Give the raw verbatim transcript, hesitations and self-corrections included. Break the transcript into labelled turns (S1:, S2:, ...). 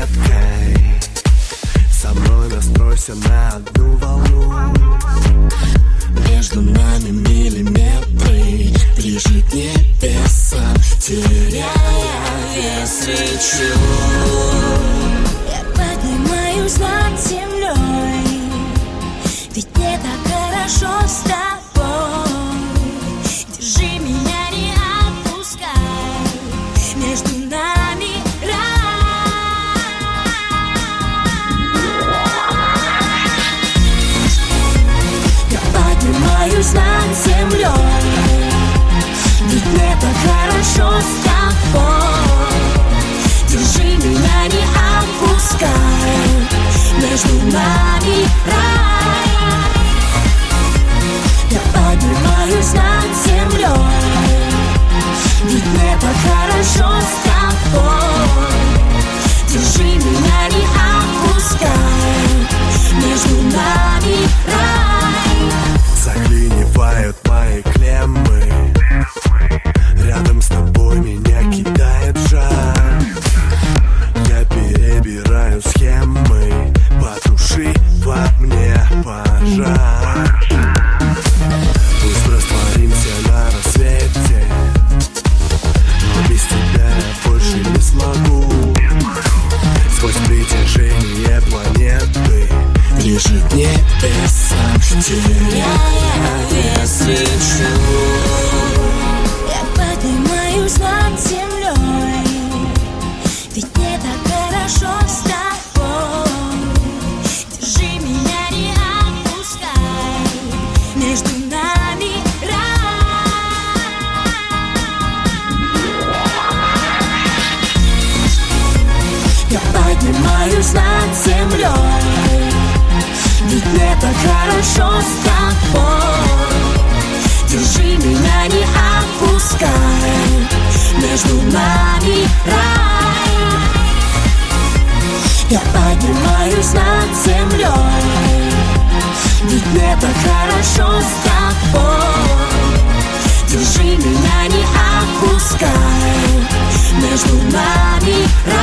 S1: милиметкой. Со мной настройся на одну волну. Между нами миллиметры, ближе к небесам, теряя вес, лечу.
S2: Я поднимаюсь над землей, ведь мне так хорошо с тобой. Держи меня, не отпускай, между нами рай. Я поднимаюсь над землей, ведь мне так хорошо с тобой. Держи меня, не отпускай, между нами рай. Я поднимаюсь над землей, ведь мне так хорошо с тобой. Держи меня, не отпускай, между нами рай.
S1: Заклинивают мои клеммы, рядом с тобой меня кидает жар. Я перебираю схемы, потуши во мне пожар. Пусть растворимся на рассвете, но без тебя я больше не смогу. Сквозь притяжение планеты, ближе к небесам, теряя вес, лечу.
S2: Я поднимаюсь над землей, ведь мне так хорошо с тобой. Держи меня, не отпускай, между нами рай. Я поднимаюсь над землей, ведь мне так хорошо с тобой. Держи меня, не отпускай, между нами рай. Я поднимаюсь над землей, ведь мне так хорошо с тобой. Держи меня, не отпускай, между нами рай.